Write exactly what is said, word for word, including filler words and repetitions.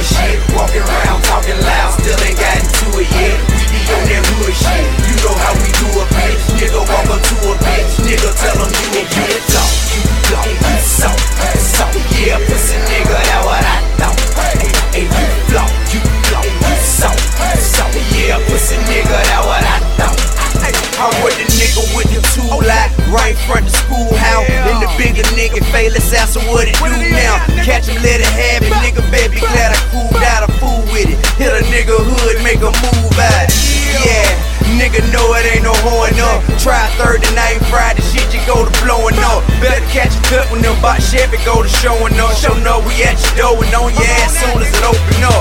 shit. Walking around talking loud, still ain't got into it yet. We be on that hood shit. You know how we do a bitch. Nigga walk up to a bitch. Nigga tell him you a bitch. Talk, you talk, you so, so. Yeah, pussy nigga, that what I thought. Hey, hey, you flow, you flow, you so, so. Yeah, pussy nigga, that what I thought. I'm with the nigga with the two like right in front of the schoolhouse. And the bigger nigga fail his ass, so what it do now? Catch him, let it have it, nigga, baby, glad I cooled out, I fool with it. Hit a nigga hood, make a move out. Yeah, nigga know it ain't no horn up. Try Thursday night, Friday, shit, you go to blowing up. Better catch a cut when them box Chevy go to showing up. Show no, we at your door and on your ass soon as it open up.